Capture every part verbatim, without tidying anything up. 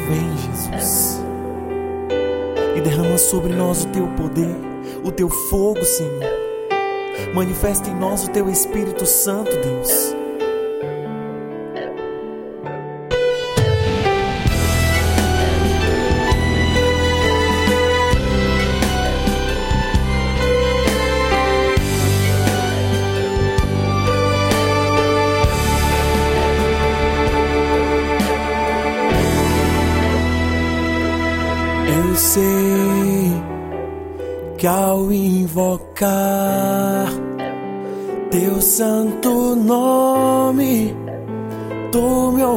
Vem, Jesus, e derrama sobre nós o teu poder, o teu fogo, Senhor. Manifesta em nós o teu Espírito Santo, Deus. Eu sei que ao invocar teu santo nome, tu me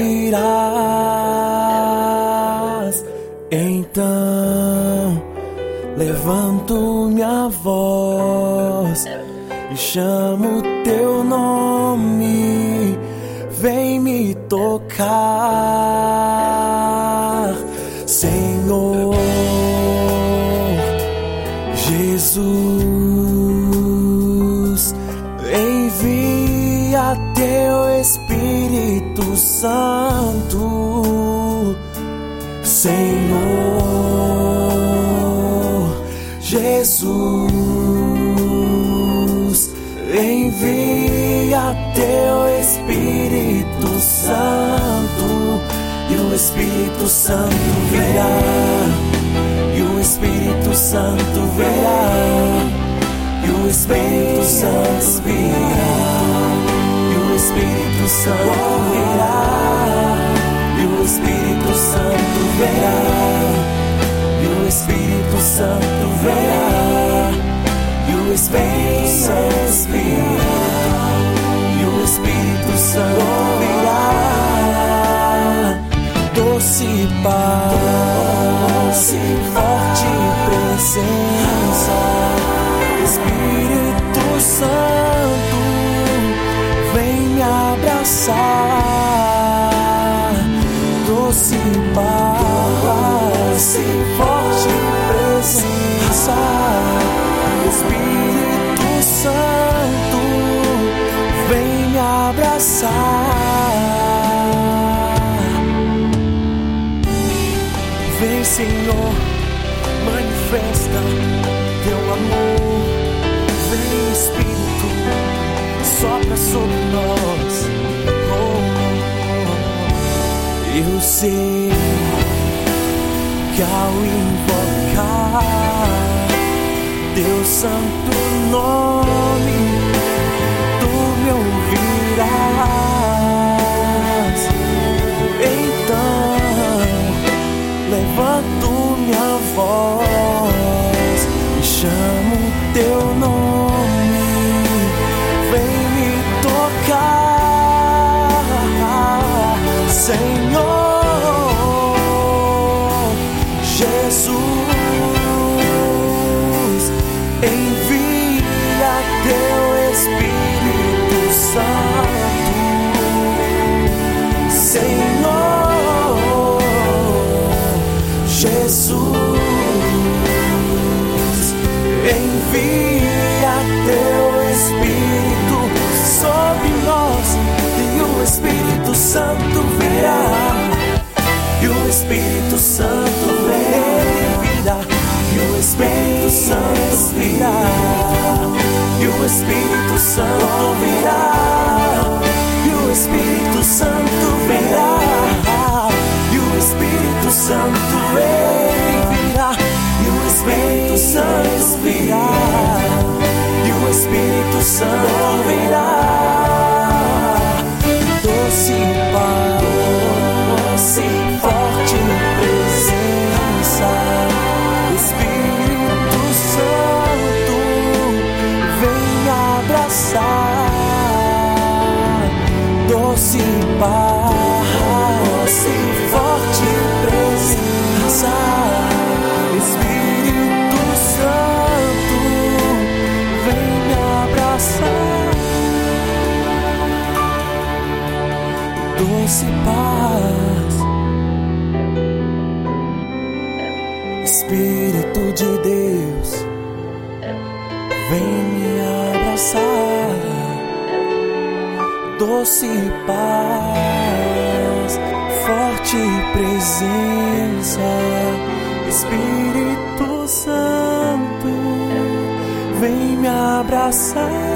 ouvirás. Então levanto minha voz e chamo teu nome, vem me tocar, Senhor Jesus. Envia teu Espírito Santo, Senhor Jesus. Envia teu Espírito Santo, e o Espírito Santo virá, e o Espírito Santo virá, e o Espírito Santo virá, e o Espírito Santo virá, e o Espírito Santo virá, e o Espírito Santo virá, e o Espírito Santo virá, e o Espírito Santo virá. Doce paz, forte presença, Espírito Santo, vem me abraçar. Doce paz, forte presença, Espírito Santo, vem me abraçar. Vem, Senhor, manifesta teu amor. Vem, Espírito, sopra sobre nós. Oh, eu sei que ao invocar teu santo nome, tu me ouvirás. Então levanto minha voz e chamo teu nome, vem me tocar, Senhor Jesus. Envia teu Espírito Santo, Senhor Jesus. Envia teu Espírito sobre nós, e o Espírito Santo virá, e o Espírito Santo virá, e o Espírito Santo virá, e o Espírito Santo virá, e o Espírito Santo virá, e o Espírito Santo virá, e o Espírito Santo virá, e o Espírito Santo virá. Doce paz, doce forte presença, Espírito Santo, vem abraçar. Doce paz, doce forte presença, Espírito Santo, vem me abraçar. Doce paz, Espírito de Deus, vem me abraçar. Doce paz, forte presença, Espírito Santo, vem me abraçar.